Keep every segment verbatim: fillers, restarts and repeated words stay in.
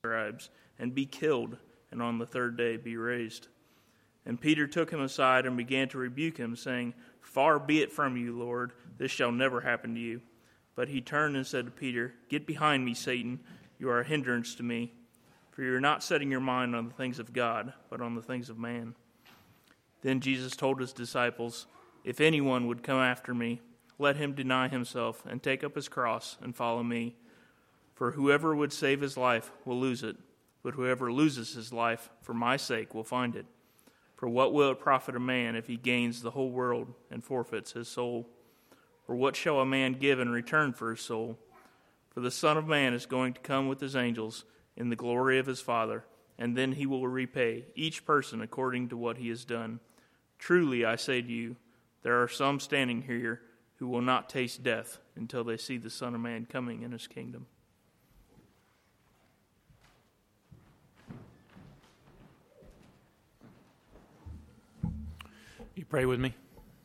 scribes, and be killed, and on the third day be raised. And Peter took him aside and began to rebuke him, saying, Far be it from you, Lord, this shall never happen to you. But he turned and said to Peter, Get behind me, Satan, you are a hindrance to me, for you are not setting your mind on the things of God, but on the things of man. Then Jesus told his disciples, If anyone would come after me, let him deny himself and take up his cross and follow me. For whoever would save his life will lose it, but whoever loses his life for my sake will find it. For what will it profit a man if he gains the whole world and forfeits his soul? Or what shall a man give in return for his soul? For the Son of Man is going to come with his angels in the glory of his Father, and then he will repay each person according to what he has done. Truly, I say to you, there are some standing here who will not taste death until they see the Son of Man coming in his kingdom. You pray with me.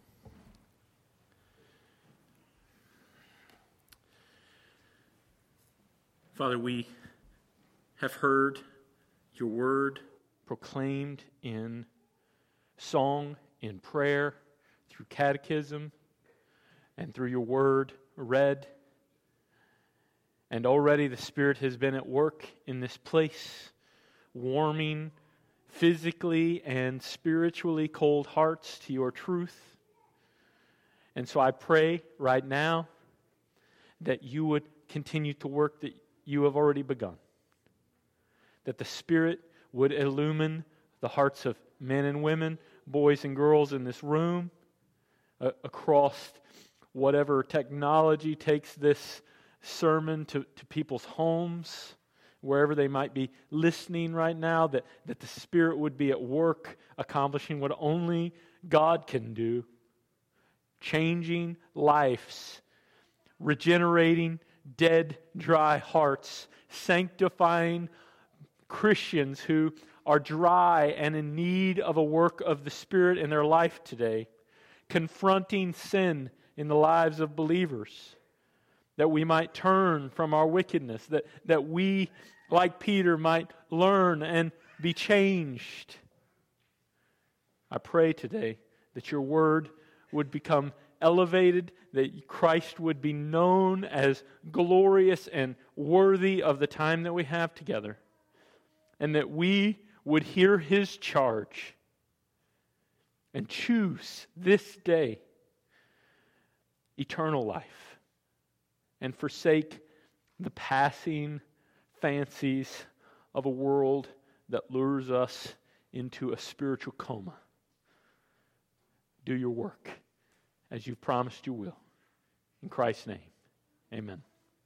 Father, we have heard your word proclaimed in song, in prayer, through catechism, and through your word read. And already the Spirit has been at work in this place, warming physically and spiritually cold hearts to your truth. And so I pray right now that you would continue to work that you have already begun. That the Spirit would illumine the hearts of men and women, boys and girls in this room, uh, across whatever technology takes this sermon to, to people's homes, wherever they might be listening right now, that, that the Spirit would be at work accomplishing what only God can do, changing lives, regenerating dead, dry hearts, sanctifying Christians who are dry and in need of a work of the Spirit in their life today, confronting sin in the lives of believers, that we might turn from our wickedness, that, that we, like Peter, might learn and be changed. I pray today that your word would become elevated, that Christ would be known as glorious and worthy of the time that we have together, and that we would hear his charge and choose this day eternal life and forsake the passing fancies of a world that lures us into a spiritual coma. Do your work as you've promised you will. In Christ's name, amen.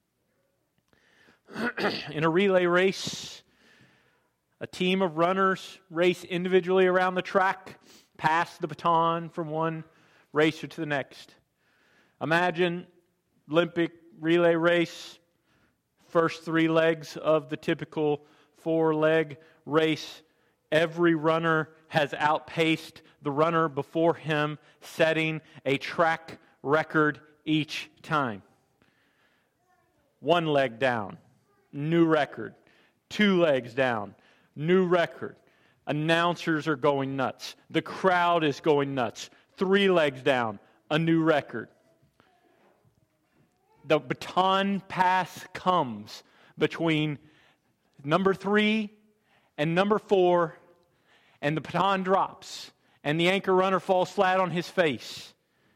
In a relay race, a team of runners race individually around the track, pass the baton from one racer to the next. Imagine Olympic relay race, first three legs of the typical four-leg race. Every runner has outpaced the runner before him, setting a track record each time. One leg down, new record. Two legs down, new record. Announcers are going nuts. The crowd is going nuts. Three legs down, a new record. The baton pass comes between number three and number four, and the baton drops, and the anchor runner falls flat on his face.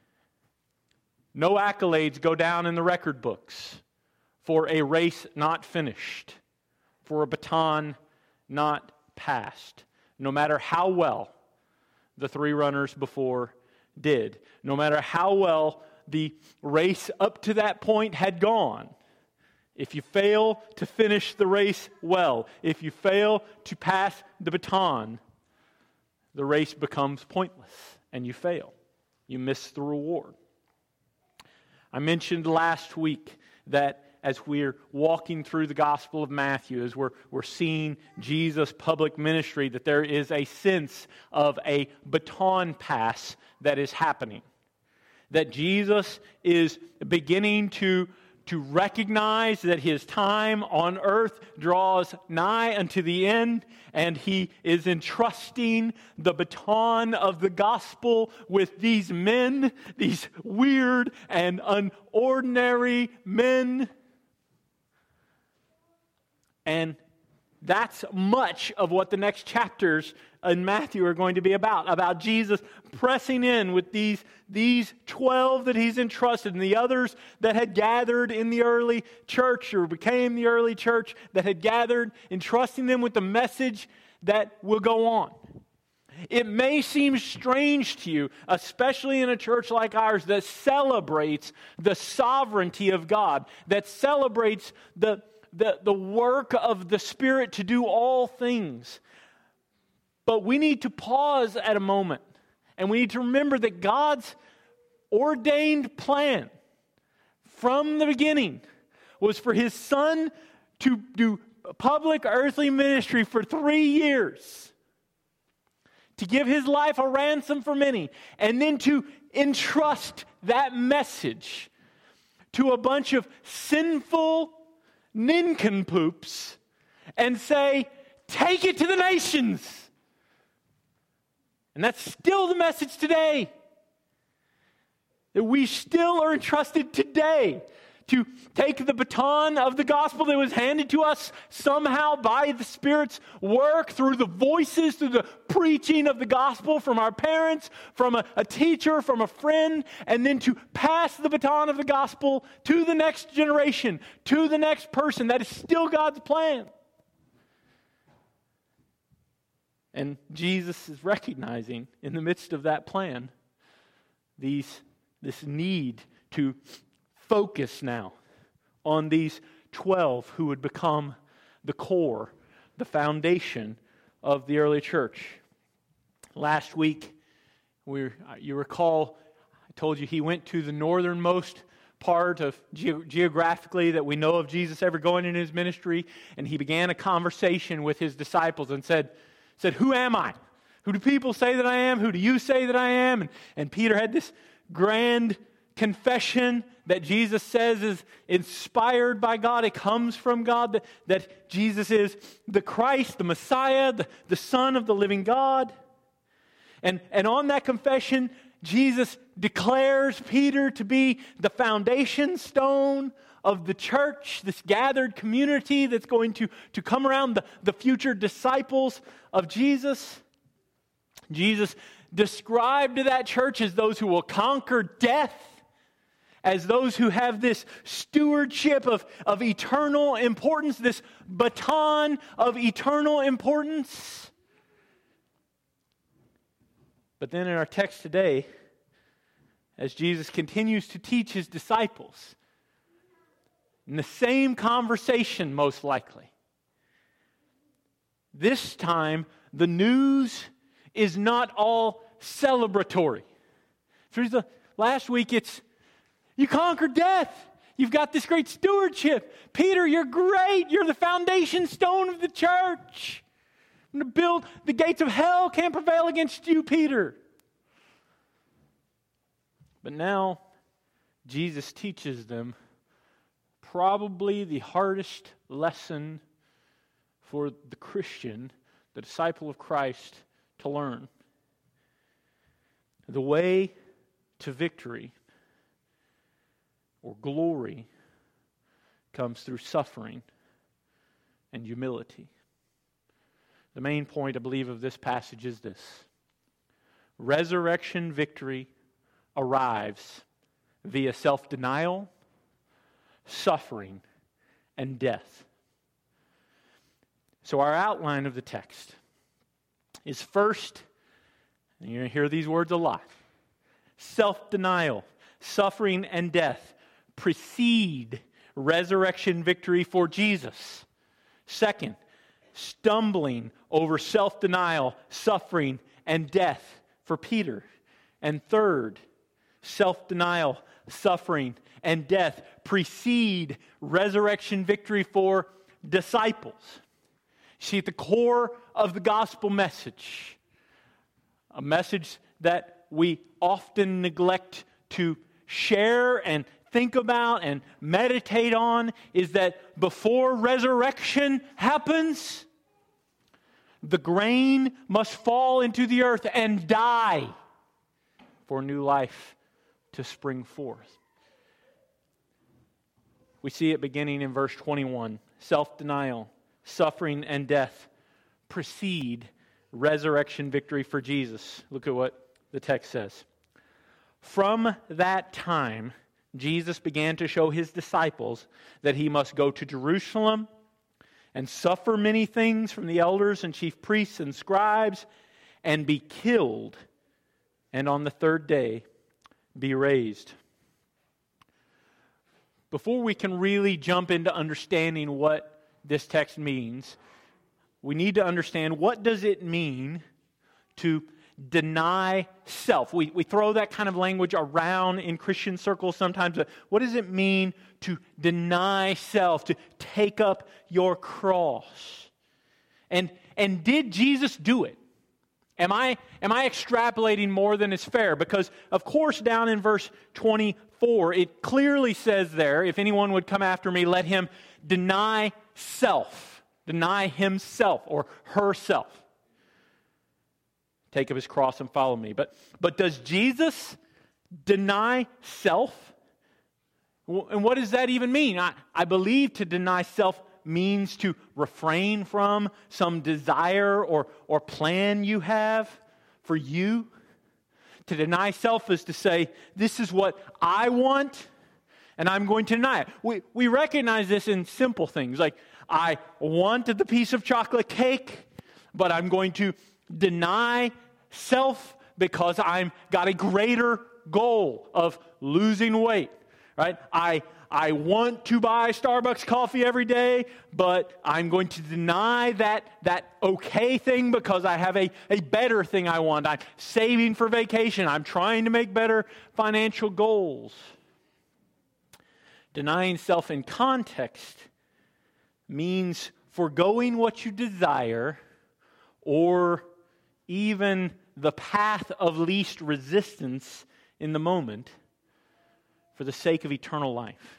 No accolades go down in the record books for a race not finished, for a baton not passed, no matter how well the three runners before did, no matter how well the race up to that point had gone. If you fail to finish the race well, if you fail to pass the baton, the race becomes pointless and you fail. You miss the reward. I mentioned last week that as we're walking through the Gospel of Matthew, as we're, we're seeing Jesus' public ministry, that there is a sense of a baton pass that is happening. That Jesus is beginning to to recognize that his time on earth draws nigh unto the end, and he is entrusting the baton of the gospel with these men, these weird and unordinary men. And that's much of what the next chapters in Matthew are going to be about, about Jesus pressing in with these, these twelve that he's entrusted and the others that had gathered in the early church or became the early church that had gathered, entrusting them with the message that will go on. It may seem strange to you, especially in a church like ours that celebrates the sovereignty of God, that celebrates the The, the work of the Spirit to do all things. But we need to pause at a moment. And we need to remember that God's ordained plan from the beginning was for His Son to do public earthly ministry for three years. To give His life a ransom for many. And then to entrust that message to a bunch of sinful nincompoops and say, take it to the nations. And that's still the message today. That we still are entrusted today to take the baton of the gospel that was handed to us somehow by the Spirit's work through the voices, through the preaching of the gospel from our parents, from a, a teacher, from a friend, and then to pass the baton of the gospel to the next generation, to the next person. That is still God's plan. And Jesus is recognizing in the midst of that plan these, this need to focus now on these twelve who would become the core, the foundation of the early church. Last week, we, you recall, I told you he went to the northernmost part of ge- geographically that we know of Jesus ever going in his ministry, and he began a conversation with his disciples and said, said, "Who am I? Who do people say that I am? Who do you say that I am?" And, and Peter had this grand confession that Jesus says is inspired by God. It comes from God, that, that Jesus is the Christ, the Messiah, the, the Son of the living God. And, and on that confession, Jesus declares Peter to be the foundation stone of the church, this gathered community that's going to, to come around, the, the future disciples of Jesus. Jesus described to that church as those who will conquer death, as those who have this stewardship of, of eternal importance, this baton of eternal importance. But then in our text today, as Jesus continues to teach his disciples, in the same conversation most likely, this time the news is not all celebratory. Through the last week it's, you conquered death. You've got this great stewardship. Peter, you're great. You're the foundation stone of the church. I'm going to build, the gates of hell can't prevail against you, Peter. But now Jesus teaches them probably the hardest lesson for the Christian, the disciple of Christ, to learn. The way to victory or glory comes through suffering and humility. The main point, I believe, of this passage is this: resurrection victory arrives via self-denial, suffering, and death. So our outline of the text is first, and you're going to hear these words a lot, self-denial, suffering, and death precede resurrection victory for Jesus. Second, stumbling over self-denial, suffering, and death for Peter. And third, self-denial, suffering, and death precede resurrection victory for disciples. See, at the core of the gospel message, a message that we often neglect to share and think about and meditate on is that before resurrection happens, the grain must fall into the earth and die for new life to spring forth. We see it beginning in verse twenty-one. Self-denial, suffering, and death precede resurrection victory for Jesus. Look at what the text says. From that time, Jesus began to show his disciples that he must go to Jerusalem and suffer many things from the elders and chief priests and scribes and be killed, and on the third day be raised. Before we can really jump into understanding what this text means, we need to understand, what does it mean to deny self? We, we throw that kind of language around in Christian circles sometimes. But what does it mean to deny self, to take up your cross? And, and did Jesus do it? Am I, am I extrapolating more than is fair? Because, of course, down in verse twenty-four, it clearly says there, if anyone would come after me, let him deny self. Deny himself or herself. Take up his cross and follow me. But, but does Jesus deny self? And what does that even mean? I, I believe to deny self means to refrain from some desire or, or plan you have for you. To deny self is to say, this is what I want, and I'm going to deny it. We, we recognize this in simple things, like I wanted the piece of chocolate cake, but I'm going to deny self because I've got a greater goal of losing weight, right? I I want to buy Starbucks coffee every day, but I'm going to deny that, that okay thing because I have a, a better thing I want. I'm saving for vacation. I'm trying to make better financial goals. Denying self in context means foregoing what you desire or even the path of least resistance in the moment for the sake of eternal life.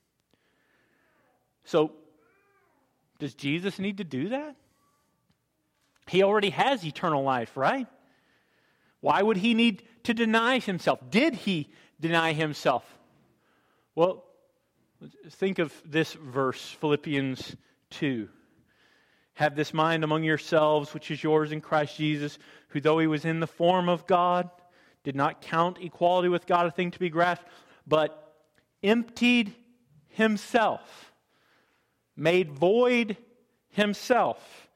So, does Jesus need to do that? He already has eternal life, right? Why would he need to deny himself? Did he deny himself? Well, think of this verse, Philippians two. Have this mind among yourselves, which is yours in Christ Jesus, who though he was in the form of God, did not count equality with God a thing to be grasped, but emptied himself, made void himself,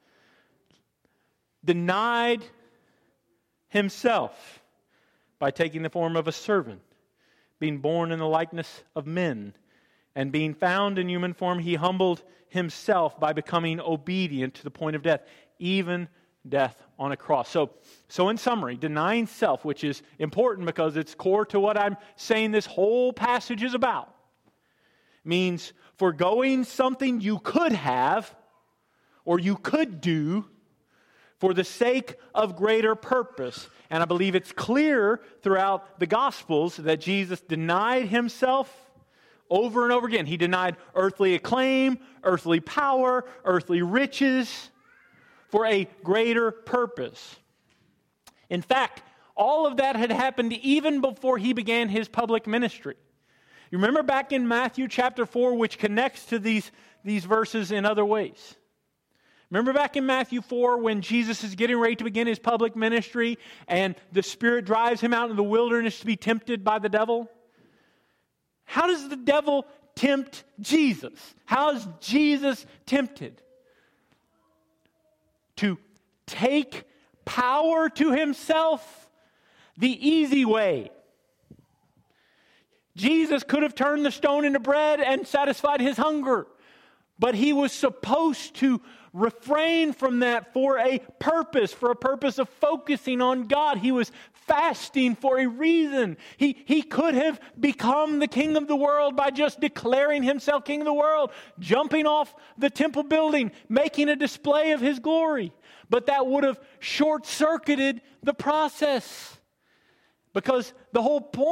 denied himself by taking the form of a servant, being born in the likeness of men, and being found in human form, he humbled himself by becoming obedient to the point of death, even death on a cross. So, so in summary, denying self, which is important because it's core to what I'm saying this whole passage is about, means foregoing something you could have or you could do for the sake of greater purpose. And I believe it's clear throughout the Gospels that Jesus denied himself over and over again. He denied earthly acclaim, earthly power, earthly riches for a greater purpose. In fact, all of that had happened even before he began his public ministry. You remember back in Matthew chapter four, which connects to these, these verses in other ways. Remember back in Matthew four when Jesus is getting ready to begin his public ministry and the Spirit drives him out into the wilderness to be tempted by the devil? How does the devil tempt Jesus? How is Jesus tempted? To take power to himself the easy way. Jesus could have turned the stone into bread and satisfied his hunger, but he was supposed to refrain from that for a purpose, for a purpose of focusing on God. He was fasting for a reason. He, he could have become the king of the world by just declaring himself king of the world, jumping off the temple building, making a display of his glory. But that would have short-circuited the process. Because the whole point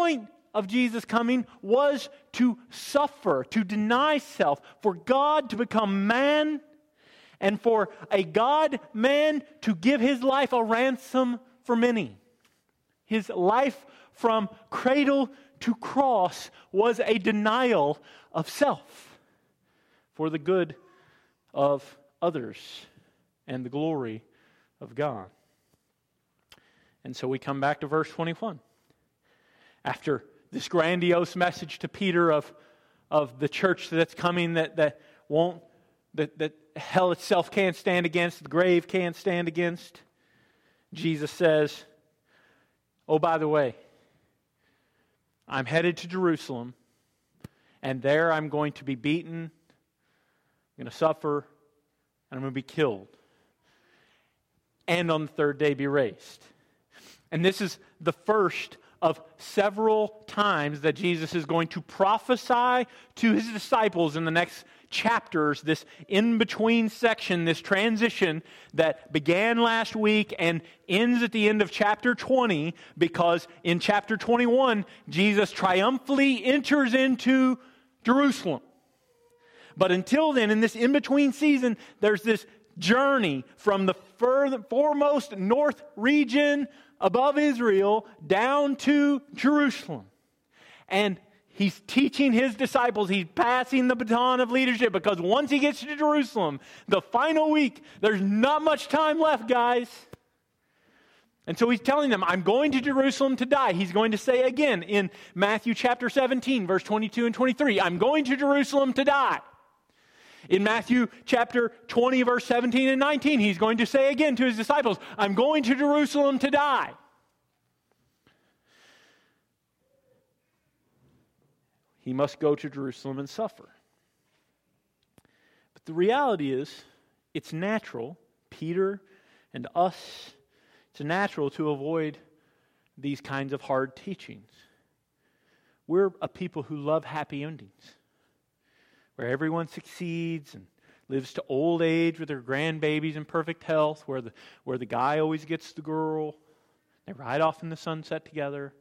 of Jesus coming was to suffer, to deny self, for God to become man, and for a God-man to give his life a ransom for many. His life from cradle to cross was a denial of self for the good of others and the glory of God. And so we come back to verse twenty-one. After this grandiose message to Peter of, of the church that's coming that, that won't, that, that hell itself can't stand against, the grave can't stand against, Jesus says, oh, by the way, I'm headed to Jerusalem, and there I'm going to be beaten, I'm going to suffer, and I'm going to be killed. And on the third day be raised. And this is the first of several times that Jesus is going to prophesy to his disciples in the next chapters, this in-between section, this transition that began last week and ends at the end of chapter twenty, because in chapter twenty-one, Jesus triumphantly enters into Jerusalem. But until then, in this in-between season, there's this journey from the further, foremost north region above Israel down to Jerusalem. And he's teaching his disciples, he's passing the baton of leadership, because once he gets to Jerusalem, the final week, there's not much time left, guys. And so he's telling them, I'm going to Jerusalem to die. He's going to say again in Matthew chapter seventeen, verse twenty-two and twenty-three, I'm going to Jerusalem to die. In Matthew chapter twenty, verse seventeen and nineteen, he's going to say again to his disciples, I'm going to Jerusalem to die. He must go to Jerusalem and suffer. But the reality is, it's natural, Peter and us, it's natural to avoid these kinds of hard teachings. We're a people who love happy endings, where everyone succeeds and lives to old age with their grandbabies in perfect health, where the, where the guy always gets the girl. They ride off in the sunset together.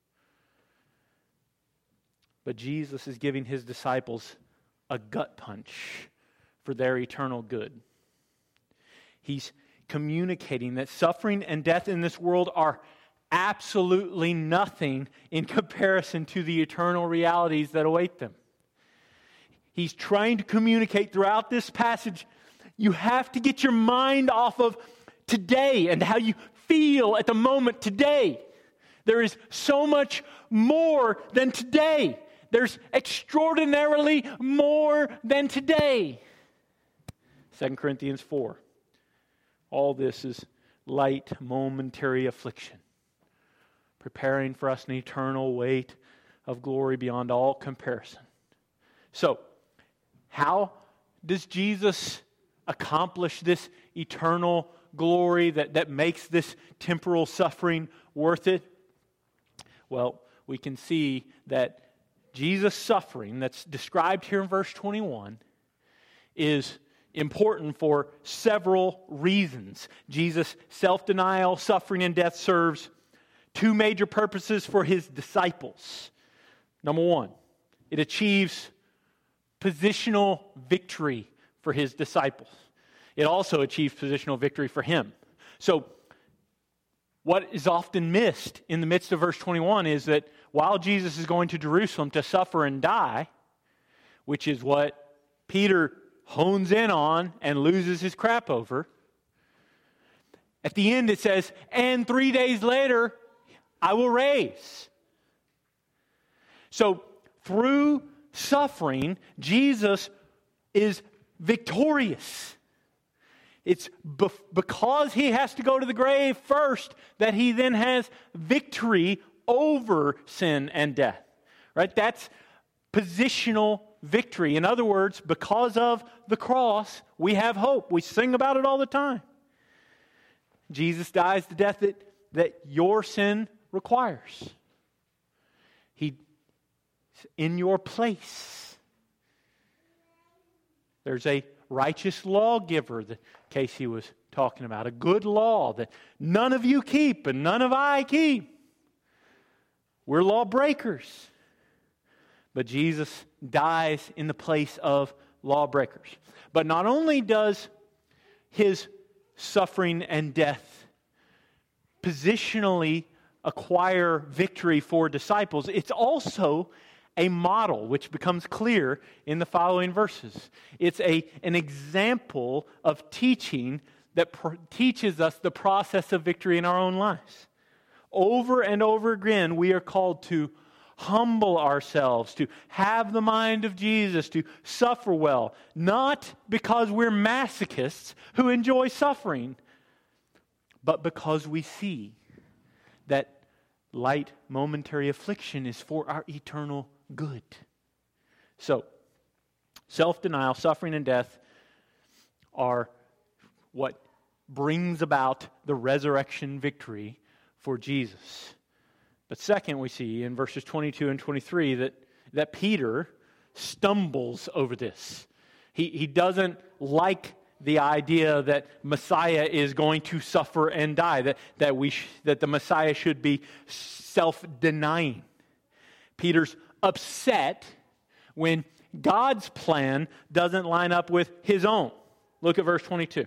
But Jesus is giving his disciples a gut punch for their eternal good. He's communicating that suffering and death in this world are absolutely nothing in comparison to the eternal realities that await them. He's trying to communicate throughout this passage, you have to get your mind off of today and how you feel at the moment today. There is so much more than today. There's extraordinarily more than today. Second Corinthians four. All this is light, momentary affliction, preparing for us an eternal weight of glory beyond all comparison. So, how does Jesus accomplish this eternal glory that, that makes this temporal suffering worth it? Well, we can see that Jesus' suffering that's described here in verse twenty-one is important for several reasons. Jesus' self-denial, suffering, and death serves two major purposes for his disciples. Number one, it achieves positional victory for his disciples. It also achieves positional victory for him. So, what is often missed in the midst of verse twenty-one is that while Jesus is going to Jerusalem to suffer and die, which is what Peter hones in on and loses his crap over, at the end it says, and three days later, I will raise. So, through suffering, Jesus is victorious. It's be- because he has to go to the grave first that he then has victory over sin and death. Right? That's positional victory. In other words, because of the cross, we have hope. We sing about it all the time. Jesus dies the death that, that your sin requires. He's in your place. There's a righteous lawgiver that Casey was talking about, a good law that none of you keep and none of I keep. We're lawbreakers. but Jesus dies in the place of lawbreakers. But not only does his suffering and death positionally acquire victory for disciples, it's also a model which becomes clear in the following verses. It's a, an example of teaching that pr- teaches us the process of victory in our own lives. Over and over again, we are called to humble ourselves, to have the mind of Jesus, to suffer well, not because we're masochists who enjoy suffering, but because we see that light momentary affliction is for our eternal good. So, self-denial, suffering, and death are what brings about the resurrection victory for Jesus. But second, we see in verses twenty-two and twenty-three that, that Peter stumbles over this. He, he doesn't like the idea that Messiah is going to suffer and die, that, that, we sh- that the Messiah should be self-denying. Peter's upset when God's plan doesn't line up with his own. Look at verse twenty-two.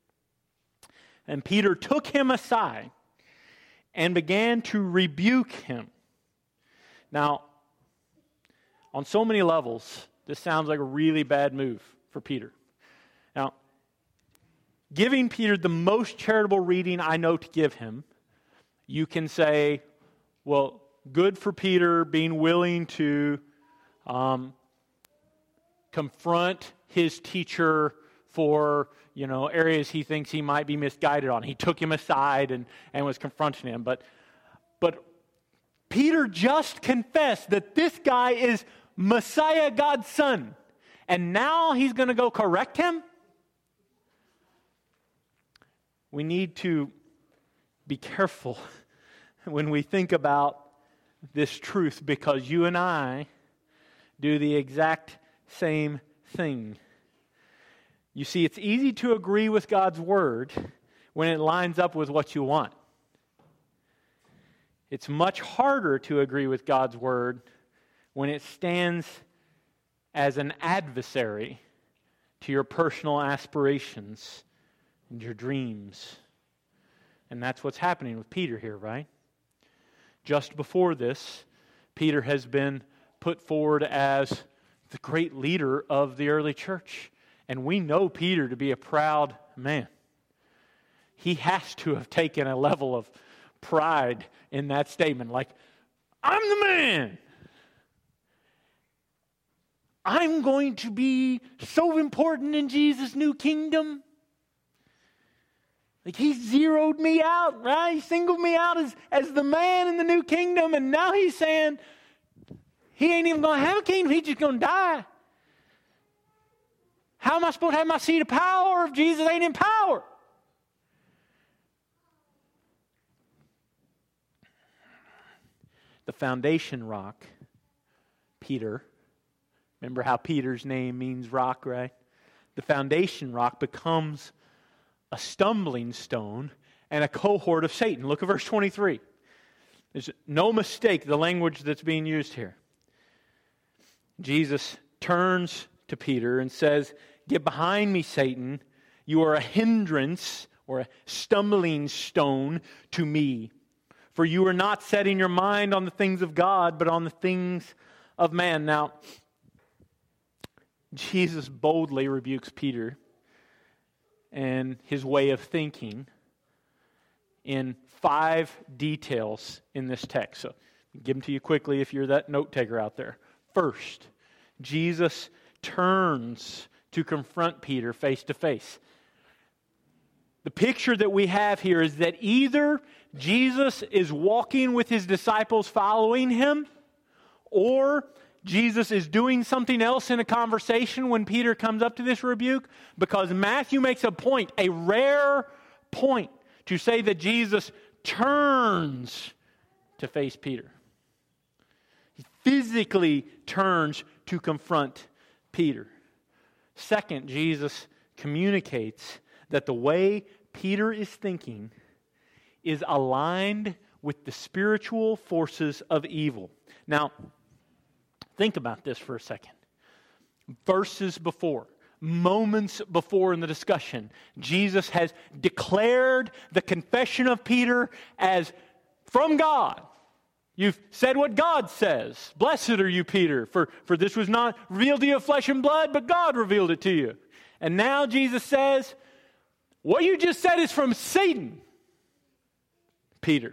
And Peter took him aside and began to rebuke him. Now, on so many levels, this sounds like a really bad move for Peter. Now, giving Peter the most charitable reading I know to give him, you can say, well, good for Peter being willing to um, confront his teacher for, you know, areas he thinks he might be misguided on. He took him aside and, and was confronting him. But, but Peter just confessed that this guy is Messiah, God's son. And now he's going to go correct him? We need to be careful when we think about this truth, because you and I do the exact same thing. You see, it's easy to agree with God's word when it lines up with what you want. It's much harder to agree with God's word when it stands as an adversary to your personal aspirations and your dreams. And that's what's happening with Peter here, right? Just before this, Peter has been put forward as the great leader of the early church. And we know Peter to be a proud man. He has to have taken a level of pride in that statement. Like, I'm the man. I'm going to be so important in Jesus' new kingdom. Like, he zeroed me out, right? He singled me out as, as the man in the new kingdom. And now he's saying he ain't even going to have a kingdom. He's just going to die. How am I supposed to have my seat of power if Jesus ain't in power? The foundation rock, Peter. Remember how Peter's name means rock, right? The foundation rock becomes a stumbling stone and a cohort of Satan. Look at verse twenty-three. There's no mistake the language that's being used here. Jesus turns to Peter and says, "Get behind me, Satan. You are a hindrance or a stumbling stone to me. For you are not setting your mind on the things of God, but on the things of man." Now, Jesus boldly rebukes Peter and his way of thinking in five details in this text. So, I'll give them to you quickly if you're that note taker out there. First, Jesus turns to confront Peter face to face. The picture that we have here is that either Jesus is walking with his disciples following him, or Jesus is doing something else in a conversation when Peter comes up to this rebuke, because Matthew makes a point, a rare point, to say that Jesus turns to face Peter. He physically turns to confront Peter. Second, Jesus communicates that the way Peter is thinking is aligned with the spiritual forces of evil. Now, Think about this for a second. Verses before, moments before in the discussion, Jesus has declared the confession of Peter as from God. You've said what God says. Blessed are you, Peter, for, for this was not revealed to you of flesh and blood, but God revealed it to you. And now Jesus says, what you just said is from Satan, Peter.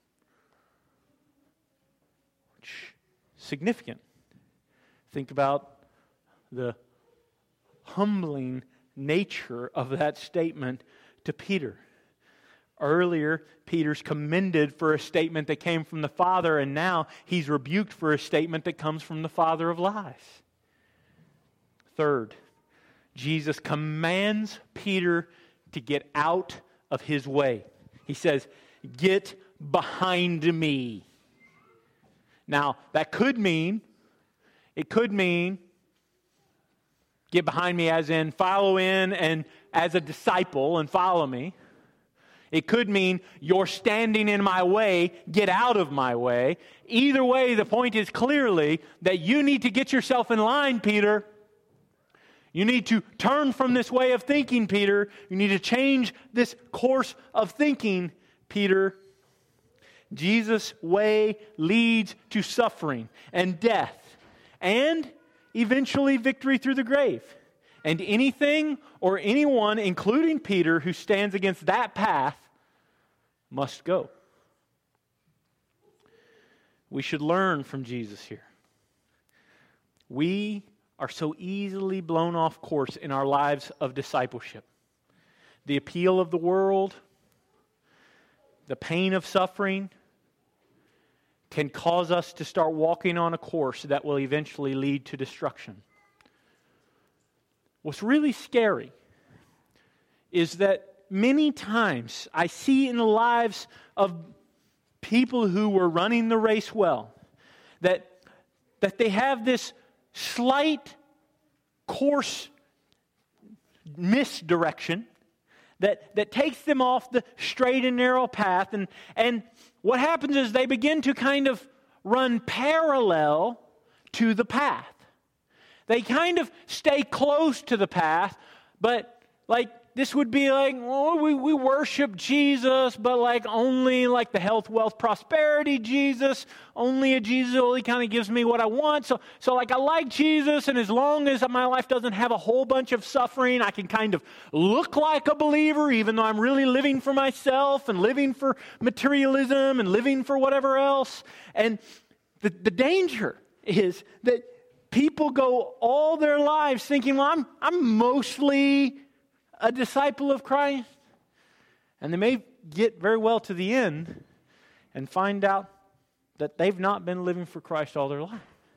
Significant. Think about the humbling nature of that statement to Peter. Earlier, Peter's commended for a statement that came from the Father, and now he's rebuked for a statement that comes from the father of lies. Third, Jesus commands Peter to get out of his way. He says, "Get behind me." Now, that could mean, it could mean, get behind me as in follow in and as a disciple and follow me. It could mean you're standing in my way, get out of my way. Either way, the point is clearly that you need to get yourself in line, Peter. You need to turn from this way of thinking, Peter. You need to change this course of thinking, Peter. Jesus' way leads to suffering and death and eventually victory through the grave. And anything or anyone, including Peter, who stands against that path must go. We should learn from Jesus here. We are so easily blown off course in our lives of discipleship. The appeal of the world, the pain of suffering, can cause us to start walking on a course that will eventually lead to destruction. What's really scary is that many times I see in the lives of people who were running the race well, that, that they have this slight course misdirection that, that takes them off the straight and narrow path. And, and what happens is they begin to kind of run parallel to the path. They kind of stay close to the path, but like this would be like, oh, we, we worship Jesus, but like only like the health, wealth, prosperity Jesus, only a Jesus who only kind of gives me what I want. So, so like I like Jesus, and as long as my life doesn't have a whole bunch of suffering, I can kind of look like a believer, even though I'm really living for myself and living for materialism and living for whatever else. And the, the danger is that people go all their lives thinking, well, I'm, I'm mostly a disciple of Christ. And they may get very well to the end and find out that they've not been living for Christ all their life.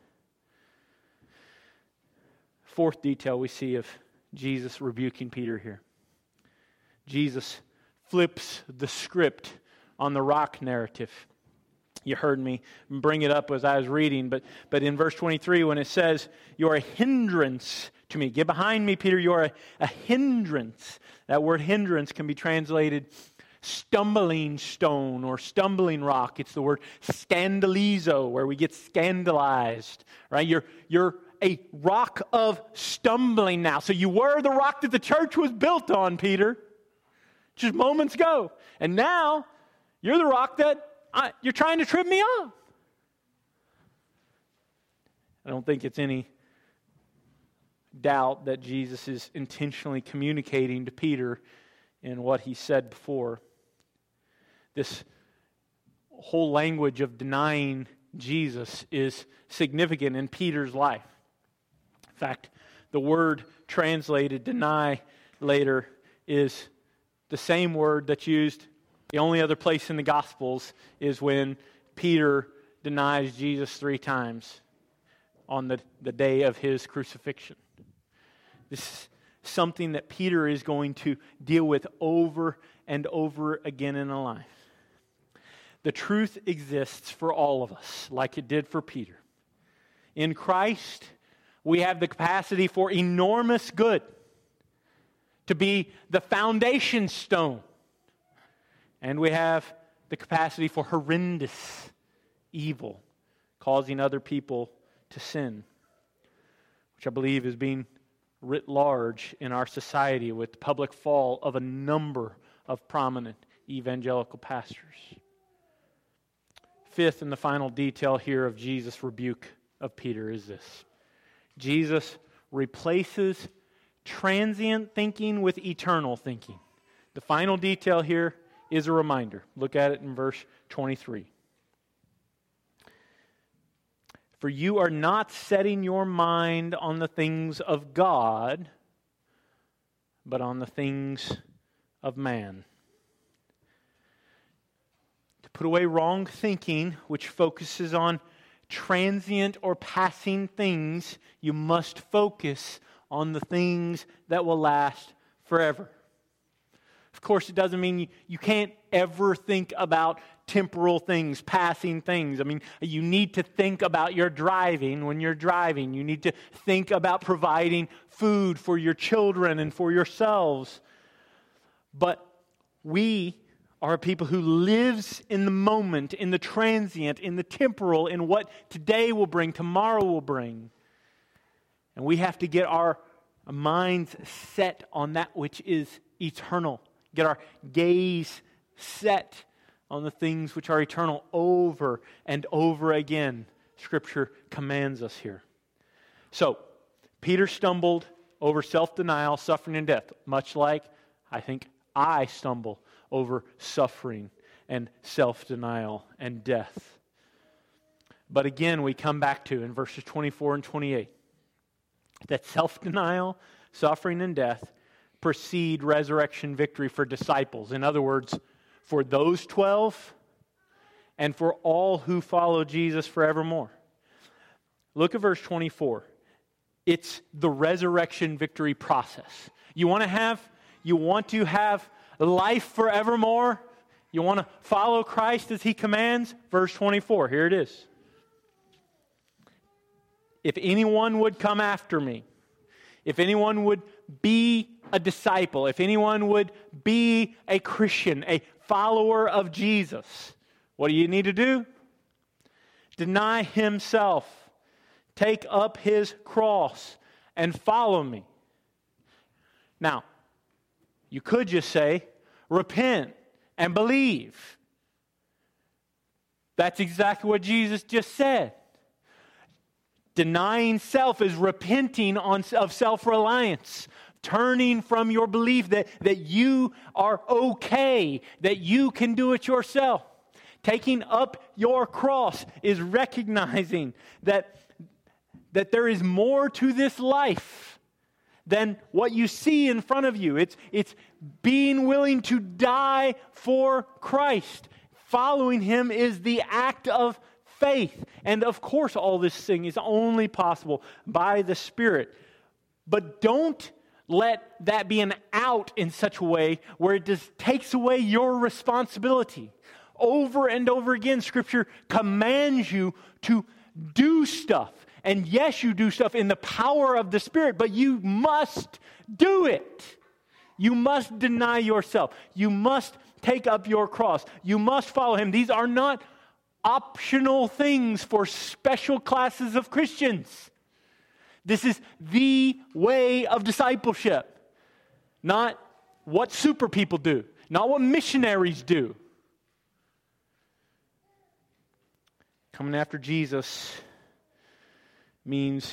Fourth detail we see of Jesus rebuking Peter here. Jesus flips the script on the rock narrative. You heard me bring it up as I was reading, but, but in verse twenty-three when it says, "You're a hindrance to me." Get behind me, Peter. You're a, a hindrance. That word hindrance can be translated stumbling stone or stumbling rock. It's the word scandalizo, where we get scandalized. Right? You're, you're a rock of stumbling now. So you were the rock that the church was built on, Peter, just moments ago. And now you're the rock that I, you're trying to trip me up. I don't think it's any doubt that Jesus is intentionally communicating to Peter in what he said before. This whole language of denying Jesus is significant in Peter's life. In fact, the word translated deny later is the same word that's used. The only other place in the Gospels is when Peter denies Jesus three times on the, the day of his crucifixion. This is something that Peter is going to deal with over and over again in a life. The truth exists for all of us, like it did for Peter. In Christ, we have the capacity for enormous good, to be the foundation stone. And we have the capacity for horrendous evil, causing other people to sin, which I believe is being writ large in our society with the public fall of a number of prominent evangelical pastors. Fifth and the final detail here of Jesus' rebuke of Peter is this. Jesus replaces transient thinking with eternal thinking. The final detail here is a reminder. Look at it in verse twenty-three. For you are not setting your mind on the things of God, but on the things of man. To put away wrong thinking, which focuses on transient or passing things, you must focus on the things that will last forever. Of course, it doesn't mean you, you can't ever think about temporal things, passing things. I mean, you need to think about your driving when you're driving. You need to think about providing food for your children and for yourselves. But we are a people who lives in the moment, in the transient, in the temporal, in what today will bring, tomorrow will bring. And we have to get our minds set on that which is eternal. Get our gaze set on the things which are eternal over and over again. Scripture commands us here. So, Peter stumbled over self-denial, suffering, and death, much like I think I stumble over suffering and self-denial and death. But again, we come back to in verses twenty-four and twenty-eight that self-denial, suffering, and death precede resurrection victory for disciples. In other words, for those twelve and for all who follow Jesus forevermore. Look at verse twenty-four. It's the resurrection victory process. You want to have, you want to have life forevermore? You want to follow Christ as He commands? Verse twenty-four, here it is. If anyone would come after me, if anyone would be a disciple, if anyone would be a Christian, a follower of Jesus, what do you need to do? Deny himself, take up his cross, and follow me. Now, you could just say, repent and believe. That's exactly what Jesus just said. Denying self is repenting on, of self-reliance. Turning from your belief that, that you are okay, that you can do it yourself. Taking up your cross is recognizing that, that there is more to this life than what you see in front of you. It's, it's being willing to die for Christ. Following Him is the act of faith. And of course, all this thing is only possible by the Spirit. But don't let that be an out in such a way where it just takes away your responsibility. Over and over again, Scripture commands you to do stuff. And yes, you do stuff in the power of the Spirit, but you must do it. You must deny yourself. You must take up your cross. You must follow Him. These are not optional things for special classes of Christians. This is the way of discipleship. Not what super people do. Not what missionaries do. Coming after Jesus means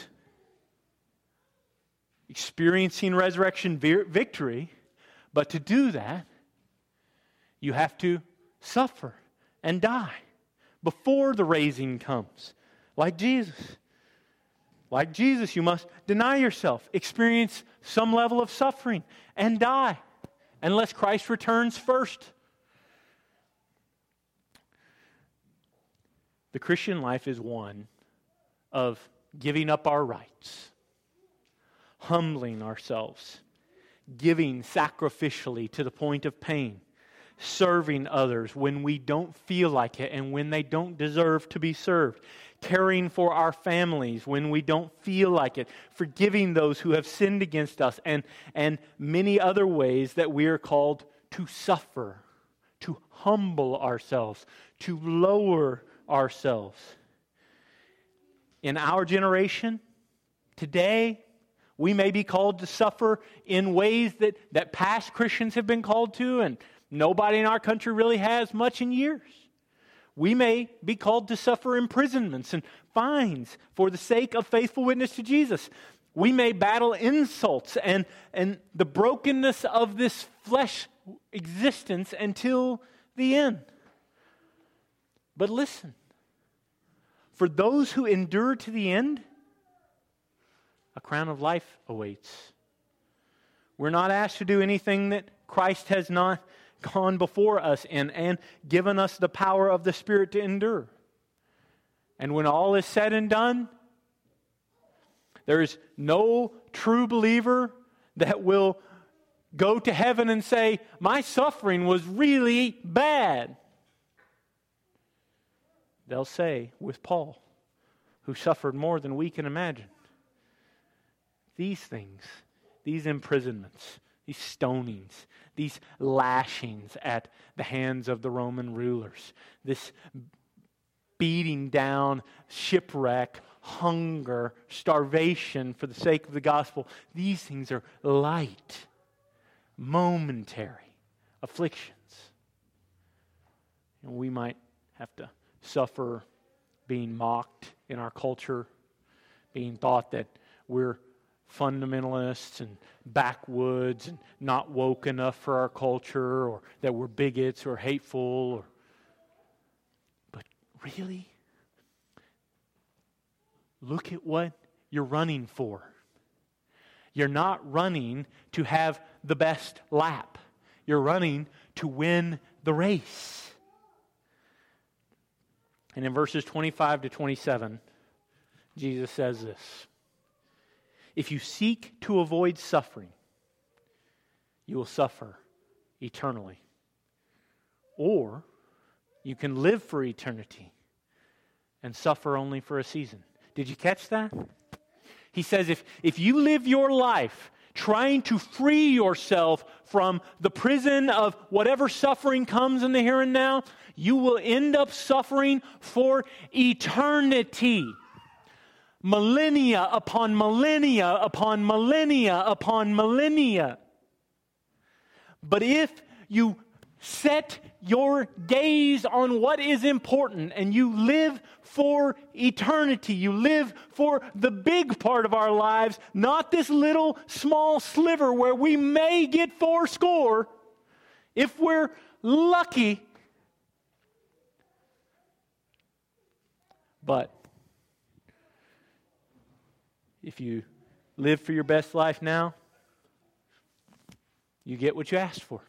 experiencing resurrection victory, but to do that, you have to suffer and die before the raising comes. Like Jesus. Like Jesus, you must deny yourself, experience some level of suffering, and die, unless Christ returns first. The Christian life is one of giving up our rights, humbling ourselves, giving sacrificially to the point of pain, serving others when we don't feel like it and when they don't deserve to be served, caring for our families when we don't feel like it, forgiving those who have sinned against us, and, and many other ways that we are called to suffer, to humble ourselves, to lower ourselves. in our generation, today, we may be called to suffer in ways that, that past Christians have been called to, and nobody in our country really has much in years. We may be called to suffer imprisonments and fines for the sake of faithful witness to Jesus. We may battle insults and, and the brokenness of this flesh existence until the end. But listen, for those who endure to the end, a crown of life awaits. We're not asked to do anything that Christ has not gone before us in and given us the power of the Spirit to endure. And when all is said and done, there is no true believer that will go to heaven and say, my suffering was really bad. They'll say, with Paul, who suffered more than we can imagine, these things, these imprisonments, these stonings, these lashings at the hands of the Roman rulers, this beating down, shipwreck, hunger, starvation for the sake of the gospel, these things are light, momentary afflictions. And we might have to suffer being mocked in our culture, being thought that we're fundamentalists and backwoods and not woke enough for our culture, or that we're bigots or hateful. Or, but really, look at what you're running for. You're not running to have the best lap. You're running to win the race. And in verses twenty-five to twenty-seven, Jesus says this: if you seek to avoid suffering, you will suffer eternally. Or you can live for eternity and suffer only for a season. Did you catch that? He says if, if you live your life trying to free yourself from the prison of whatever suffering comes in the here and now, you will end up suffering for eternity. Millennia upon millennia upon millennia upon millennia. But if you set your gaze on what is important and you live for eternity, you live for the big part of our lives, not this little small sliver where we may get four score, if we're lucky. But if you live for your best life now, you get what you asked for.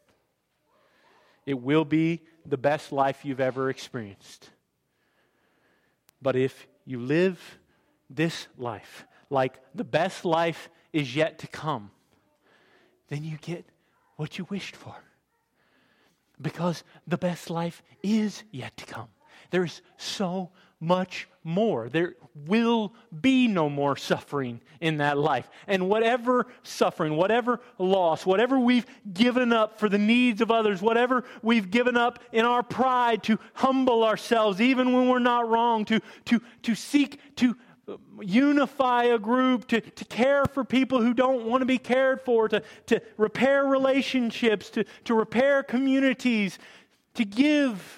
It will be the best life you've ever experienced. But if you live this life like the best life is yet to come, then you get what you wished for. Because the best life is yet to come. There's so much more. There will be no more suffering in that life. And whatever suffering, whatever loss, whatever we've given up for the needs of others, whatever we've given up in our pride to humble ourselves, even when we're not wrong, to, to, to seek to unify a group, to, to care for people who don't want to be cared for, to, to repair relationships, to, to repair communities, to give.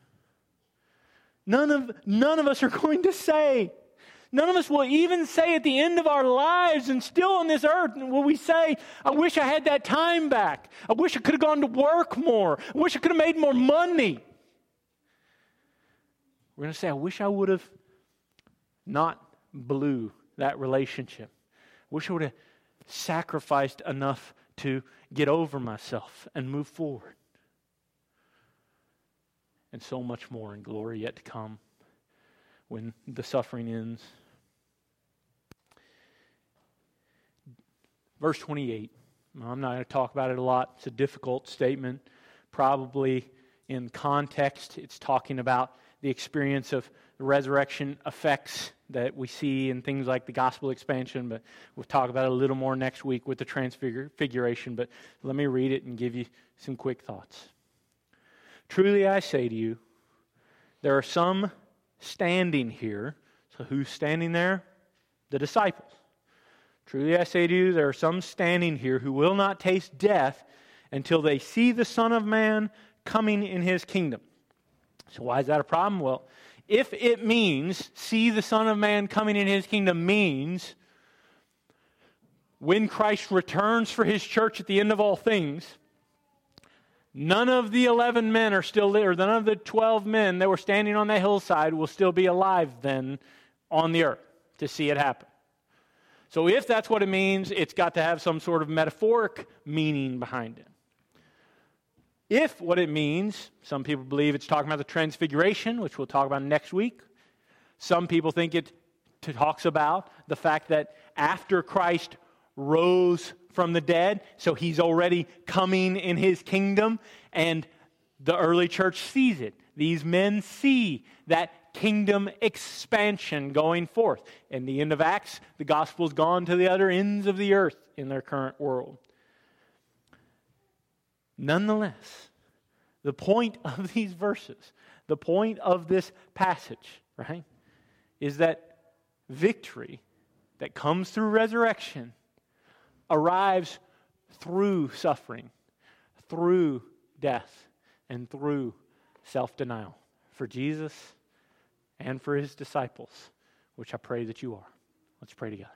None of, none of us are going to say, none of us will even say at the end of our lives and still on this earth, will we say, I wish I had that time back. I wish I could have gone to work more. I wish I could have made more money. We're going to say, I wish I would have not blew that relationship. I wish I would have sacrificed enough to get over myself and move forward. And so much more in glory yet to come when the suffering ends. Verse twenty-eight. I'm not going to talk about it a lot. It's a difficult statement. Probably in context, it's talking about the experience of the resurrection effects that we see in things like the gospel expansion. But we'll talk about it a little more next week with the transfiguration. But let me read it and give you some quick thoughts. Truly I say to you, there are some standing here. So So who's standing there? The disciples. Truly I say to you, there are some standing here who will not taste death until they see the Son of Man coming in His kingdom. So why is that a problem? Well, if it means, see the Son of Man coming in His kingdom means, when Christ returns for His church at the end of all things, none of the eleven men are still there, or none of the twelve men that were standing on the hillside will still be alive then on the earth to see it happen. So if that's what it means, it's got to have some sort of metaphoric meaning behind it. If what it means, some people believe it's talking about the transfiguration, which we'll talk about next week. Some people think it talks about the fact that after Christ rose from the dead, so He's already coming in His kingdom, and the early church sees it. These men see that kingdom expansion going forth. In the end of Acts, the gospel's gone to the other ends of the earth in their current world. Nonetheless, the point of these verses, the point of this passage, right, is that victory that comes through resurrection arrives through suffering, through death, and through self-denial for Jesus and for His disciples, which I pray that you are. Let's pray together.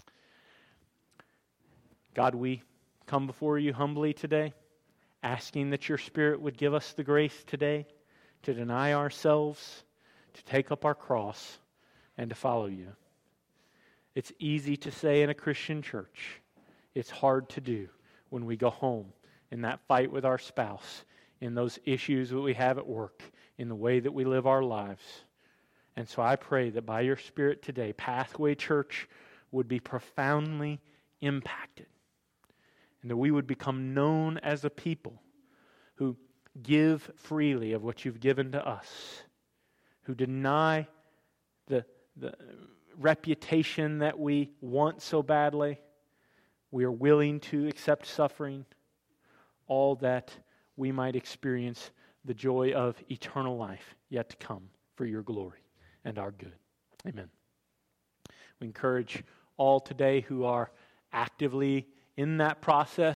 God, we come before you humbly today, asking that your Spirit would give us the grace today to deny ourselves, to take up our cross, and to follow you. It's easy to say in a Christian church. It's hard to do when we go home in that fight with our spouse, in those issues that we have at work, in the way that we live our lives. And so I pray that by your Spirit today, Pathway Church would be profoundly impacted, and that we would become known as a people who give freely of what you've given to us, who deny the, the reputation that we want so badly. We are willing to accept suffering, all that we might experience the joy of eternal life yet to come for your glory and our good. Amen. We encourage all today who are actively in that process